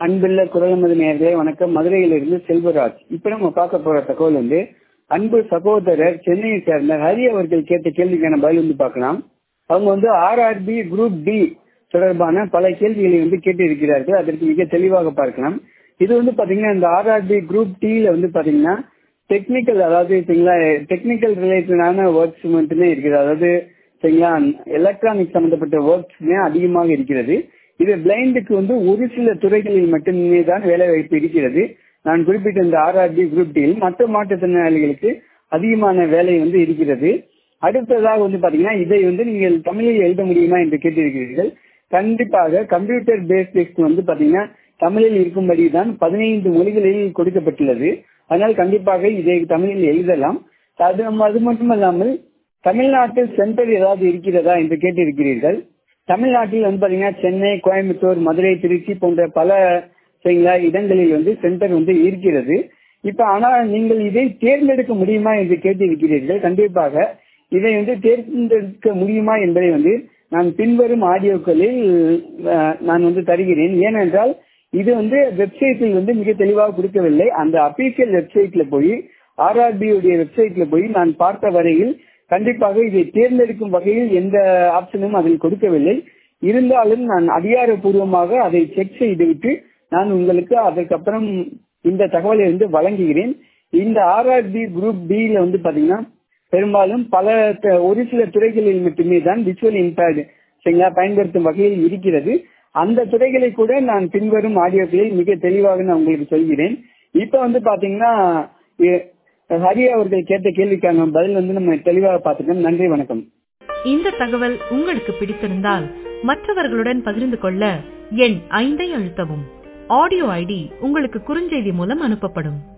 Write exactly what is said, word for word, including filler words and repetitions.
அன்புள்ள குரலமது நேயர்களே வணக்கம். மதுரையிலிருந்து செல்வராஜ். இப்ப நம்ம பார்க்க போற தகவல் வந்து அன்பு சகோதரர் சென்னையை சேர்ந்த ஹரி அவர்கள் கேட்ட கேள்விக்கான பதில் வந்து பார்க்கலாம். அவங்க வந்து ஆர்ஆர்பி குரூப் டி தொடர்பான பல கேள்விகளை வந்து கேட்டு இருக்கிறார்கள். அதற்கு மிக தெளிவாக பார்க்கலாம். இது வந்து பாத்தீங்கன்னா இந்த ஆர்ஆர்பி குரூப் டில வந்து பாத்தீங்கன்னா டெக்னிக்கல், அதாவது டெக்னிக்கல் ரிலேட்டடான ஒர்க்ஸ் மட்டுமே இருக்குது. அதாவது சரிங்களா, எலக்ட்ரானிக் சம்பந்தப்பட்ட ஒர்க்ஸ் அதிகமாக இருக்கிறது. இது பிளைண்டுக்கு வந்து ஒரு சில துறைகளில் மட்டுமே தான் வேலை வாய்ப்பு இருக்கிறது. நான் குறிப்பிட்ட இந்த ஆர்ஆர்பி குரூப் டியில் மற்ற மாற்றுத்திறனாளிகளுக்கு அதிகமான வேலை வந்து இருக்கிறது. அடுத்ததாக வந்து பாத்தீங்கன்னா இதை வந்து நீங்கள் தமிழில் எழுத முடியுமா என்று கேட்டிருக்கிறீர்கள். கண்டிப்பாக கம்ப்யூட்டர் பேஸ்ட் டெஸ்ட் வந்து பாத்தீங்கன்னா தமிழில் இருக்கும்படி தான் பதினைந்து மொழிகளில் கொடுக்கப்பட்டுள்ளது. அதனால் கண்டிப்பாக இதை தமிழில் எழுதலாம். அது அது மட்டுமல்லாமல் தமிழ்நாட்டில் சென்டர் ஏதாவது இருக்கிறதா என்று கேட்டிருக்கிறீர்கள். தமிழ்நாட்டில் வந்து பாத்தீங்கன்னா சென்னை, கோயம்புத்தூர், மதுரை, திருச்சி போன்ற பல சரிங்களா இடங்களில் வந்து சென்டர் வந்து இருக்கிறது. இப்ப ஆனால் நீங்கள் இதை தேர்ந்தெடுக்க முடியுமா என்று கேட்டிருக்கிறீர்கள். கண்டிப்பாக இதை வந்து தேர்ந்தெடுக்க முடியுமா என்பதை வந்து நான் பின்வரும் ஆடியோக்களில் நான் வந்து தருகிறேன். ஏனென்றால் இது வந்து வெப்சைட்டில் வந்து மிக தெளிவாக கொடுக்கவில்லை. அந்த அபிஷியல் வெப்சைட்ல போய் ஆர்ஆர்பி உடைய வெப்சைட்ல போய் நான் பார்த்த வரையில் கண்டிப்பாக இதை தேர்ந்தெடுக்கும் வகையில் எந்த ஆப்ஷனும் அதில் கொடுக்கவில்லை. இருந்தாலும் நான் அதிகாரப்பூர்வமாக அதை செக் செய்துவிட்டு நான் உங்களுக்கு அதற்கப்புறம் இந்த தகவலை வந்து வழங்குகிறேன். இந்த ஆர்ஆர்பி குரூப் டில வந்து பாத்தீங்கன்னா பெரும்பாலும் பல ஒரு சில துறைகளில் மட்டுமே தான் விஷுவல் இம்பேர்டு சரிங்களா பயன்படுத்தும் வகையில் இருக்கிறது. அந்த துறைகளை கூட நான் பின்வரும் ஆடியோக்களில் மிக தெளிவாக நான் உங்களுக்கு சொல்கிறேன். இப்ப வந்து பாத்தீங்கன்னா ஹரி அவர்கள் கேட்ட கேள்விக்கான பதில் வந்து நம்ம தெளிவாக பார்த்துக்கோம். நன்றி, வணக்கம். இந்த தகவல் உங்களுக்கு பிடித்திருந்தால் மற்றவர்களுடன் பகிர்ந்து கொள்ள எண் ஐந்தை அழுத்தவும். ஆடியோ ஐடி உங்களுக்கு குறுஞ்செய்தி மூலம் அனுப்பப்படும்.